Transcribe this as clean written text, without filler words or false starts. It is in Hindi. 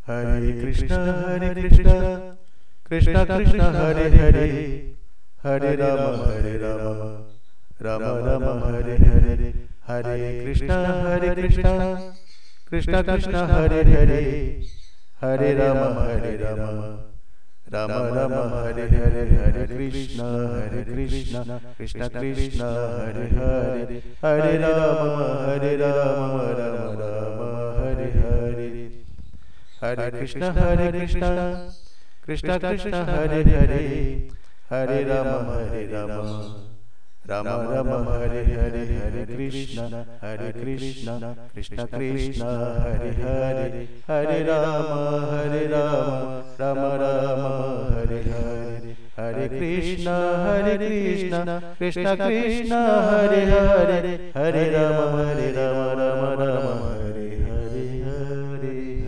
हरे कृष्ण कृष्ण कृष्ण हरे हरे, हरे राम राम राम हरे हरे, हरे कृष्ण कृष्ण कृष्ण हरे हरे, हरे राम राम राम हरे हरे, हरे कृष्ण कृष्ण कृष्ण हरे हरे, हरे राम राम राम हरे हरे, हरे कृष्ण कृष्ण कृष्ण हरे हरे, हरे राम राम राम हरे हरे, हरे कृष्ण कृष्ण कृष्ण हरे हरे, हरे राम राम राम हरे हरे, हरे कृष्ण कृष्ण कृष्ण हरे हरे, हरे राम राम राम